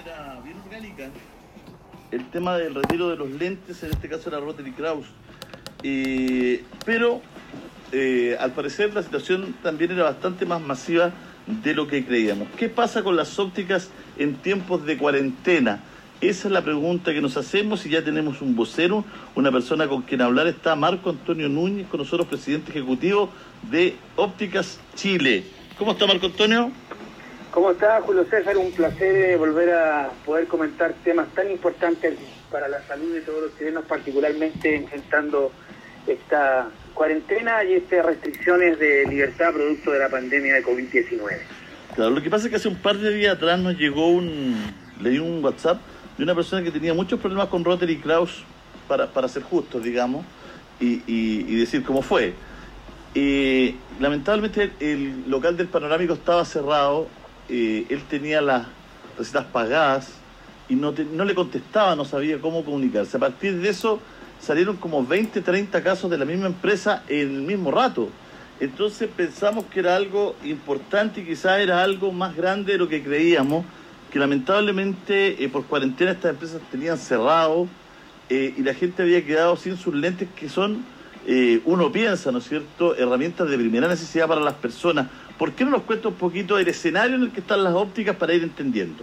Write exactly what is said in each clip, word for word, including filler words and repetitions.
manera bien orgánica el tema del retiro de los lentes, en este caso era Rotary Kraus. Eh, pero eh, al parecer la situación también era bastante más masiva de lo que creíamos. ¿Qué pasa con las ópticas en tiempos de cuarentena? Esa es la pregunta que nos hacemos y ya tenemos un vocero, una persona con quien hablar. Está Marco Antonio Núñez con nosotros, presidente ejecutivo de Ópticas Chile. ¿Cómo está, Marco Antonio? ¿Cómo está, Julio César? Un placer volver a poder comentar temas tan importantes para la salud de todos los chilenos, particularmente enfrentando esta cuarentena y estas restricciones de libertad producto de la pandemia de COVID diecinueve. Claro, lo que pasa es que hace un par de días atrás nos llegó un... leí un WhatsApp de una persona que tenía muchos problemas con Rotary Kraus, para, para ser justos, digamos, y, y, y decir cómo fue. Eh, lamentablemente el local del Panorámico estaba cerrado, eh, él tenía las recetas pagadas y no, te, no le contestaba, no sabía cómo comunicarse. A partir de eso salieron como veinte, treinta casos de la misma empresa en el mismo rato. Entonces pensamos que era algo importante y quizás era algo más grande de lo que creíamos, que lamentablemente eh, por cuarentena estas empresas tenían cerrado eh, y la gente había quedado sin sus lentes, que son, eh, uno piensa, ¿no es cierto?, herramientas de primera necesidad para las personas. ¿Por qué no nos cuenta un poquito del escenario en el que están las ópticas para ir entendiendo?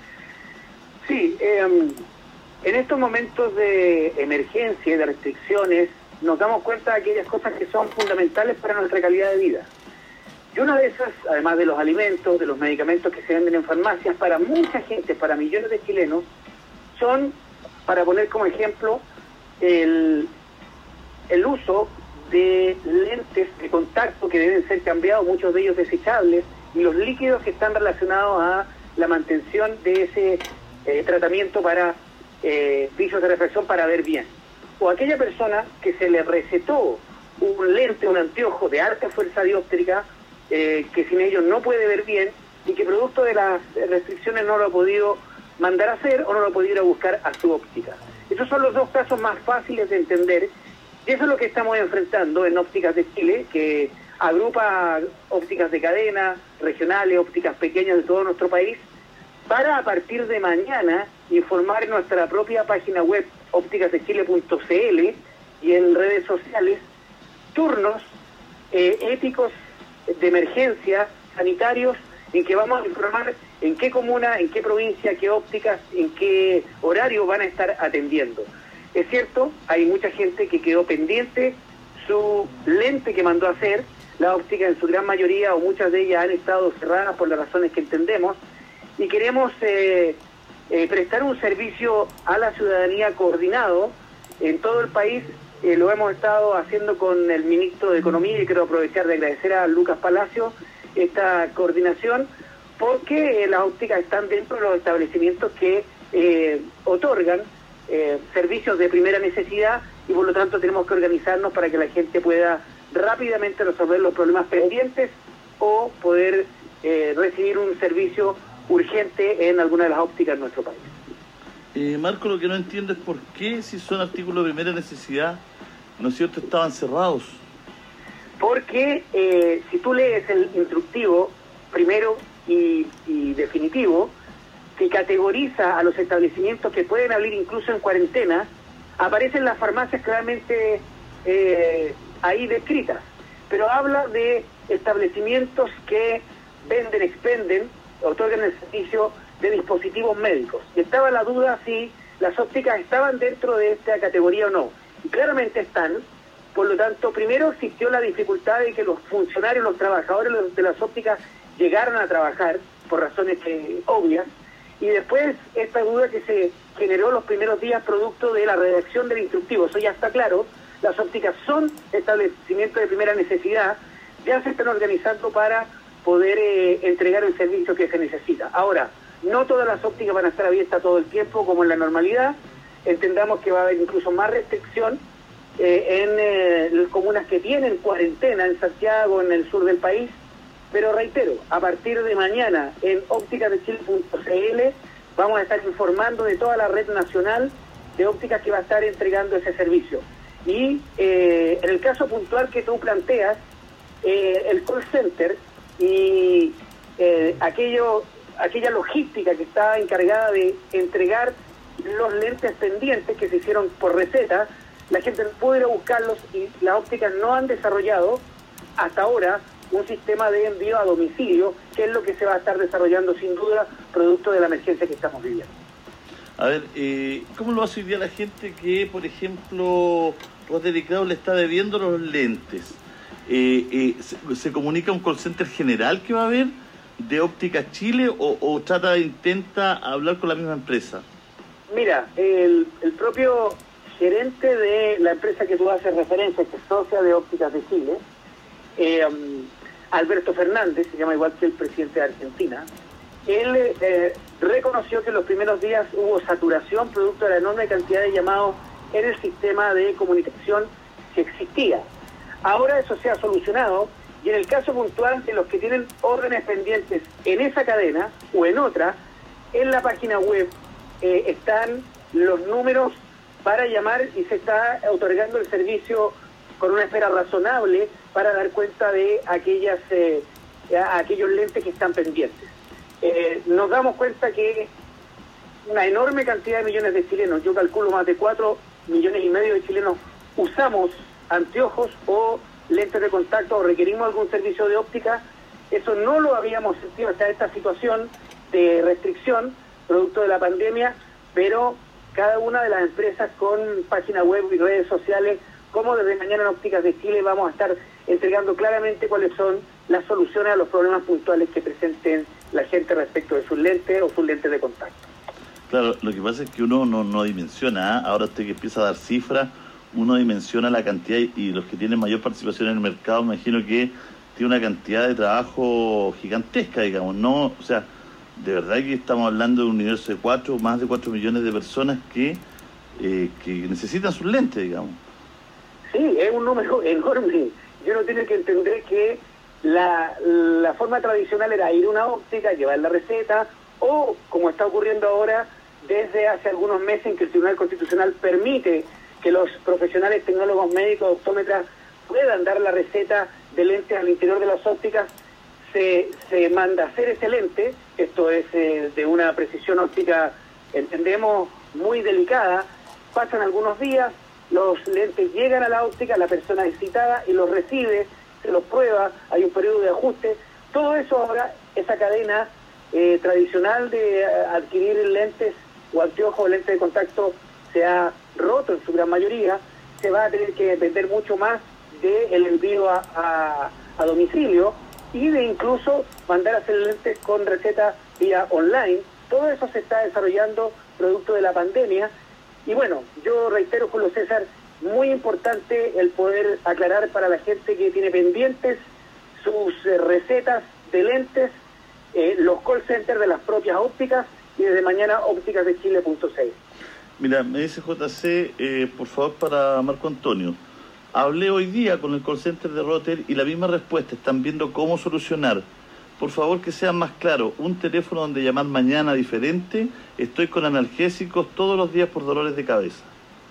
Sí, eh, en estos momentos de emergencia y de restricciones nos damos cuenta de aquellas cosas que son fundamentales para nuestra calidad de vida. Y una de esas, además de los alimentos, de los medicamentos que se venden en farmacias, para mucha gente, para millones de chilenos, son, para poner como ejemplo, el, el uso de lentes de contacto que deben ser cambiados, muchos de ellos desechables, y los líquidos que están relacionados a la mantención de ese eh, tratamiento para eh, vicios de refracción para ver bien. O aquella persona que se le recetó un lente, un anteojo de alta fuerza dióptrica, eh, que sin ellos no puede ver bien y que producto de las restricciones no lo ha podido mandar a hacer o no lo ha podido ir a buscar a su óptica. Esos son los dos casos más fáciles de entender y eso es lo que estamos enfrentando en Ópticas de Chile, que agrupa ópticas de cadena, regionales, ópticas pequeñas de todo nuestro país, para a partir de mañana informar en nuestra propia página web ópticas de chile punto c l y en redes sociales turnos eh, éticos de emergencia, sanitarios, en que vamos a informar en qué comuna, en qué provincia, qué ópticas, en qué horario van a estar atendiendo. Es cierto, hay mucha gente que quedó pendiente su lente que mandó a hacer, la óptica en su gran mayoría o muchas de ellas han estado cerradas por las razones que entendemos, y queremos eh, eh, prestar un servicio a la ciudadanía coordinado en todo el país. Eh, lo hemos estado haciendo con el ministro de Economía y quiero aprovechar de agradecer a Lucas Palacio esta coordinación, porque eh, las ópticas están dentro de los establecimientos que eh, otorgan eh, servicios de primera necesidad y por lo tanto tenemos que organizarnos para que la gente pueda rápidamente resolver los problemas pendientes o poder eh, recibir un servicio urgente en alguna de las ópticas en nuestro país. Eh, Marco, lo que no entiendo es por qué, si son artículos de primera necesidad, ¿no es cierto?, estaban cerrados. Porque eh, si tú lees el instructivo primero y, y definitivo, que categoriza a los establecimientos que pueden abrir incluso en cuarentena, aparecen las farmacias claramente eh, ahí descritas, pero habla de establecimientos que venden, expenden, otorgan el servicio de dispositivos médicos. Y estaba la duda si las ópticas estaban dentro de esta categoría o no. Y claramente están. Por lo tanto, primero existió la dificultad de que los funcionarios, los trabajadores de las ópticas llegaran a trabajar por razones eh, obvias. Y después esta duda que se generó los primeros días producto de la redacción del instructivo. Eso ya está claro. Las ópticas son establecimientos de primera necesidad. Ya se están organizando para poder eh, entregar el servicio que se necesita. Ahora, no todas las ópticas van a estar abiertas todo el tiempo como en la normalidad. Entendamos que va a haber incluso más restricción eh, en eh, las comunas que tienen cuarentena, en Santiago, en el sur del país. Pero reitero, a partir de mañana en ópticas de chile punto c l vamos a estar informando de toda la red nacional de ópticas que va a estar entregando ese servicio. Y eh, en el caso puntual que tú planteas, eh, el call center y eh, aquello aquella logística que está encargada de entregar los lentes pendientes que se hicieron por receta, la gente no pudo ir a buscarlos y las ópticas no han desarrollado hasta ahora un sistema de envío a domicilio, que es lo que se va a estar desarrollando sin duda, producto de la emergencia que estamos viviendo. A ver, eh, ¿cómo lo hace hoy día la gente que, por ejemplo, Rotary Crowd le está debiendo los lentes? Eh, eh, se, ¿Se comunica un call center general que va a haber de Óptica Chile o, o trata, intenta hablar con la misma empresa? Mira, el, el propio gerente de la empresa que tú haces referencia, que es socia de Ópticas de Chile, eh, Alberto Fernández, se llama igual que el presidente de Argentina, él eh, reconoció que en los primeros días hubo saturación producto de la enorme cantidad de llamados en el sistema de comunicación que existía. Ahora eso se ha solucionado y en el caso puntual de los que tienen órdenes pendientes en esa cadena o en otra, en la página web eh, están los números para llamar y se está otorgando el servicio con una espera razonable para dar cuenta de aquellas eh, aquellos lentes que están pendientes. Eh, nos damos cuenta que una enorme cantidad de millones de chilenos, yo calculo más de cuatro millones y medio de chilenos, usamos anteojos o lentes de contacto o requerimos algún servicio de óptica. Eso no lo habíamos sentido hasta esta situación de restricción producto de la pandemia, pero cada una de las empresas con página web y redes sociales, como desde mañana en Ópticas de Chile, vamos a estar entregando claramente cuáles son las soluciones a los problemas puntuales que presenten la gente respecto de sus lentes o sus lentes de contacto. Claro, lo que pasa es que uno no, no dimensiona, ¿eh? Ahora usted que empieza a dar cifras, uno dimensiona la cantidad y, y los que tienen mayor participación en el mercado, me imagino que tiene una cantidad de trabajo gigantesca, digamos, ¿no? O sea, de verdad que estamos hablando de un universo de cuatro, más de cuatro millones de personas que, eh, que necesitan sus lentes, digamos. Sí, es un número enorme. Y uno tiene que entender que la, la forma tradicional era ir a una óptica, llevar la receta, o, como está ocurriendo ahora, desde hace algunos meses en que el Tribunal Constitucional permite que los profesionales tecnólogos médicos, optómetras, puedan dar la receta de lentes al interior de las ópticas, se, se manda a hacer ese lente, esto es eh, de una precisión óptica, entendemos, muy delicada, pasan algunos días, los lentes llegan a la óptica, la persona es citada y los recibe, se los prueba, hay un periodo de ajuste, todo eso ahora, esa cadena eh, tradicional de adquirir lentes o anteojos o lentes de contacto se ha roto en su gran mayoría, se va a tener que depender mucho más del envío a, a, a domicilio y de incluso mandar a hacer lentes con receta vía online. Todo eso se está desarrollando producto de la pandemia. Y bueno, yo reitero, Julio César, muy importante el poder aclarar para la gente que tiene pendientes sus eh, recetas de lentes, eh, los call centers de las propias ópticas y desde mañana ópticas de chile punto c l. Mira, me dice J C, eh, por favor, para Marco Antonio. Hablé hoy día con el call center de Rotary y la misma respuesta, están viendo cómo solucionar. Por favor, que sean más claros, un teléfono donde llamar mañana diferente, estoy con analgésicos todos los días por dolores de cabeza.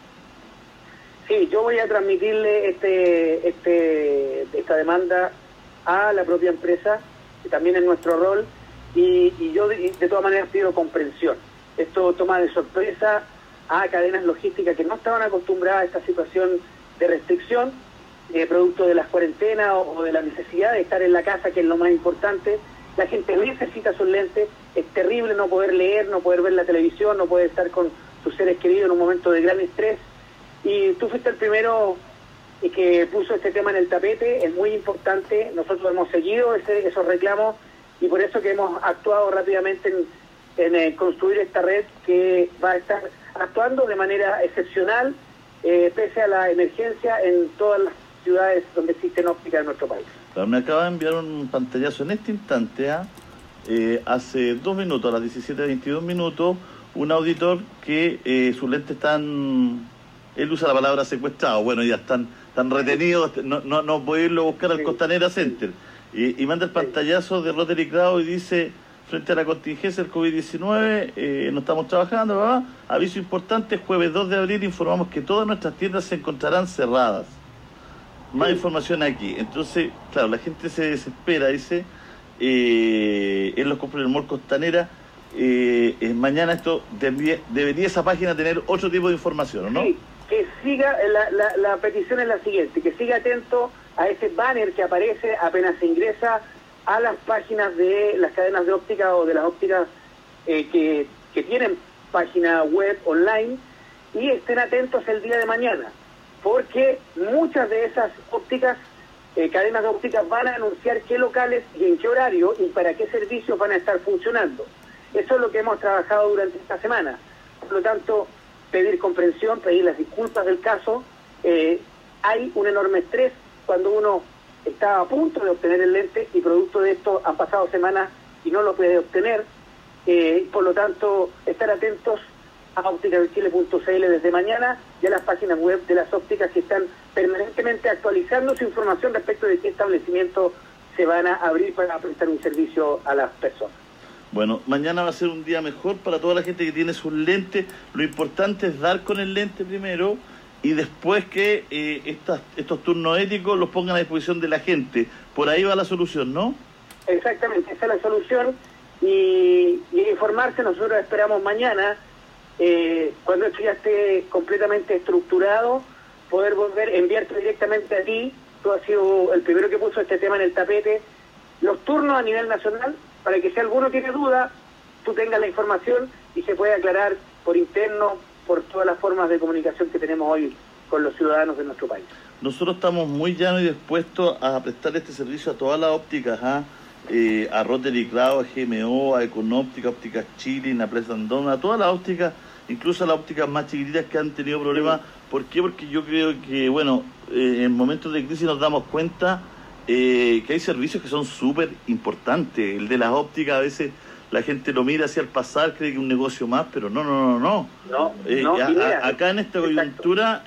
Sí, yo voy a transmitirle este, este, esta demanda a la propia empresa, que también es nuestro rol, y, y yo de, de todas maneras pido comprensión. Esto toma de sorpresa a cadenas logísticas que no estaban acostumbradas a esta situación de restricción, eh, producto de las cuarentenas o, o de la necesidad de estar en la casa, que es lo más importante. La gente necesita sus lentes, es terrible no poder leer, no poder ver la televisión, no poder estar con sus seres queridos en un momento de gran estrés. Y tú fuiste el primero que puso este tema en el tapete, es muy importante, nosotros hemos seguido ese, esos reclamos y por eso que hemos actuado rápidamente en, en eh, construir esta red que va a estar actuando de manera excepcional, eh, pese a la emergencia en todas las ciudades donde existen ópticas en nuestro país. Claro, me acaba de enviar un pantallazo en este instante, ¿eh? Eh, hace dos minutos, a las diecisiete veintidós minutos, un auditor que eh, sus lentes están, él usa la palabra secuestrado, bueno, ya están, están retenidos, no, no, no puede irlo a buscar al Sí. Costanera Center. Y, y manda el pantallazo de Rotary Crowd y dice, frente a la contingencia del COVID diecinueve, eh, no estamos trabajando, ¿verdad? Aviso importante, jueves dos de abril informamos que todas nuestras tiendas se encontrarán cerradas. Más Sí. información aquí. Entonces, claro, la gente se desespera, dice, eh, en los compras del Mall Costanera. Eh, eh, mañana esto debería, debería esa página tener otro tipo de información, ¿no? Sí, que siga, la, la, la petición es la siguiente, que siga atento a ese banner que aparece apenas se ingresa a las páginas de las cadenas de óptica o de las ópticas eh, que, que tienen página web online, y estén atentos el día de mañana, porque muchas de esas ópticas, eh, cadenas de ópticas, van a anunciar qué locales y en qué horario y para qué servicios van a estar funcionando. Eso es lo que hemos trabajado durante esta semana. Por lo tanto, pedir comprensión, pedir las disculpas del caso. Eh, hay un enorme estrés cuando uno está a punto de obtener el lente y producto de esto han pasado semanas y no lo puede obtener. Eh, por lo tanto, estar atentos a ópticas de chile punto c l desde mañana y a las páginas web de las ópticas que están permanentemente actualizando su información respecto de qué establecimientos se van a abrir para prestar un servicio a las personas. Bueno, mañana va a ser un día mejor para toda la gente que tiene sus lentes. Lo importante es dar con el lente primero y después que eh, estas, estos turnos éticos los pongan a disposición de la gente. Por ahí va la solución, ¿no? Exactamente, esa es la solución. Y, y informarse, nosotros esperamos mañana, eh, cuando esto ya esté completamente estructurado, poder volver, enviarte directamente a ti. Tú has sido el primero que puso este tema en el tapete. Los turnos a nivel nacional, para que si alguno tiene duda, tú tengas la información y se puede aclarar por interno, por todas las formas de comunicación que tenemos hoy con los ciudadanos de nuestro país. Nosotros estamos muy llanos y dispuestos a prestar este servicio a todas las ópticas, ¿ah? eh, a Rotary Cloud, a G M O, a Econóptica, Ópticas Chile, a Plaza Andón, a todas las ópticas, incluso a las ópticas más chiquititas que han tenido problemas. Sí. ¿Por qué? Porque yo creo que, bueno, eh, en momentos de crisis nos damos cuenta Eh, que hay servicios que son súper importantes. El de las ópticas, a veces la gente lo mira hacia el pasar, cree que es un negocio más, pero no, no, no, no. no, eh, no a, mira, a, acá en esta coyuntura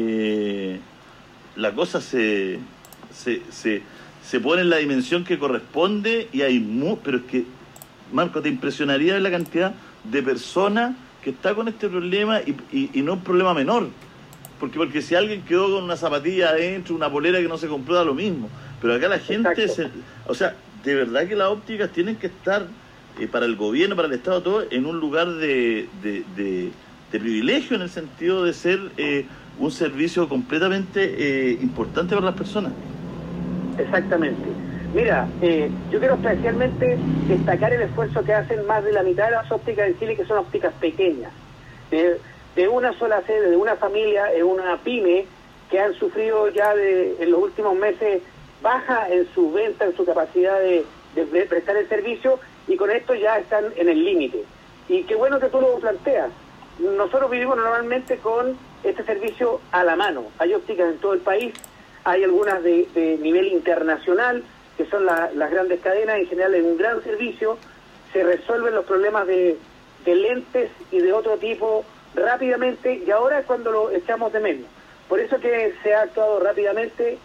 eh, la cosa se, se, se, se pone en la dimensión que corresponde y hay mu pero es que, Marco, te impresionaría la cantidad de personas que está con este problema y, y, y no un problema menor. Porque, porque si alguien quedó con una zapatilla adentro, una polera que no se compró, da lo mismo. Pero acá la gente, se, o sea, de verdad que las ópticas tienen que estar, eh, para el gobierno, para el Estado, todo, en un lugar de, de, de, de privilegio, en el sentido de ser eh, un servicio completamente eh, importante para las personas. Exactamente. Mira, eh, yo quiero especialmente destacar el esfuerzo que hacen más de la mitad de las ópticas en Chile, que son ópticas pequeñas, de, de una sola sede, de una familia, en una pyme, que han sufrido ya de, en los últimos meses baja en su venta, en su capacidad de, de, de prestar el servicio, y con esto ya están en el límite. Y qué bueno que tú lo planteas. Nosotros vivimos normalmente con este servicio a la mano. Hay ópticas en todo el país, hay algunas de, de nivel internacional, que son la, las grandes cadenas, en general es un gran servicio, se resuelven los problemas de, de lentes y de otro tipo rápidamente, y ahora es cuando lo echamos de menos. Por eso que se ha actuado rápidamente.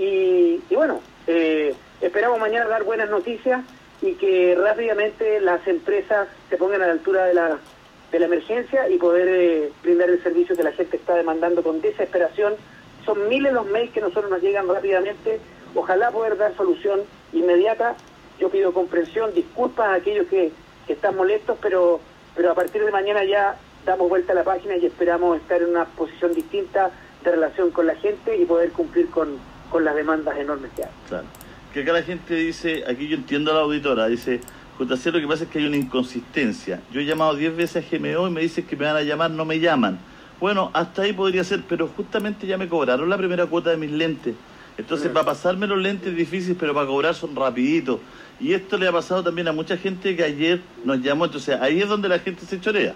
Y, y bueno, eh, esperamos mañana dar buenas noticias y que rápidamente las empresas se pongan a la altura de la, de la emergencia y poder eh, brindar el servicio que la gente está demandando con desesperación. Son miles los mails que nosotros nos llegan rápidamente. Ojalá poder dar solución inmediata. Yo pido comprensión, disculpas a aquellos que, que están molestos, pero, pero a partir de mañana ya damos vuelta a la página y esperamos estar en una posición distinta de relación con la gente y poder cumplir con con las demandas enormes que hay. Claro. Que acá la gente dice, aquí yo entiendo a la auditora, dice, J C, lo que pasa es que hay una inconsistencia. Yo he llamado diez veces a G M O y me dicen que me van a llamar, no me llaman. Bueno, hasta ahí podría ser, pero justamente ya me cobraron la primera cuota de mis lentes. Entonces, mm. para pasarme los lentes es difícil, pero para cobrar son rapiditos. Y esto le ha pasado también a mucha gente que ayer nos llamó, entonces ahí es donde la gente se chorea.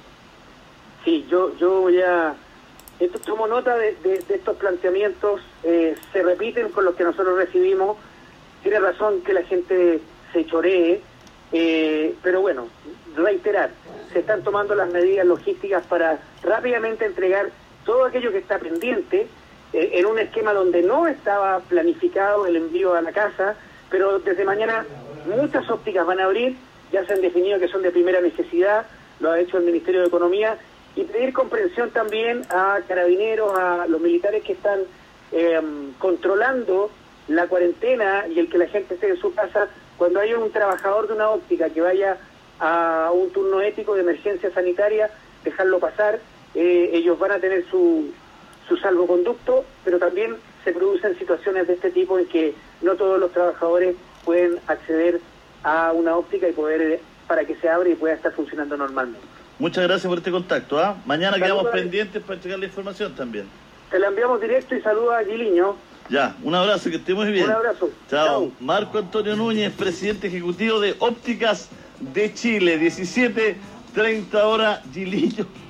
Sí, yo, yo voy a... Esto, tomo nota de, de, de estos planteamientos, eh, se repiten con los que nosotros recibimos. Tiene razón que la gente se choree, eh, pero bueno, reiterar, se están tomando las medidas logísticas para rápidamente entregar todo aquello que está pendiente, eh, en un esquema donde no estaba planificado el envío a la casa, pero desde mañana muchas ópticas van a abrir, ya se han definido que son de primera necesidad, lo ha hecho el Ministerio de Economía, y pedir comprensión también a carabineros, a los militares que están eh, controlando la cuarentena y el que la gente esté en su casa, Cuando haya un trabajador de una óptica que vaya a un turno ético de emergencia sanitaria, dejarlo pasar, eh, ellos van a tener su, su salvoconducto, pero también se producen situaciones de este tipo en que no todos los trabajadores pueden acceder a una óptica y poder para que se abra y pueda estar funcionando normalmente. Muchas gracias por este contacto. ¿ah? Mañana Saluda, quedamos pendientes para entregar la información también. Te la enviamos directo y saluda a Guiliño. Ya, un abrazo, que esté muy bien. Un abrazo. Chao. Chao. Marco Antonio Núñez, presidente ejecutivo de Ópticas de Chile, diecisiete treinta horas, Gilillo.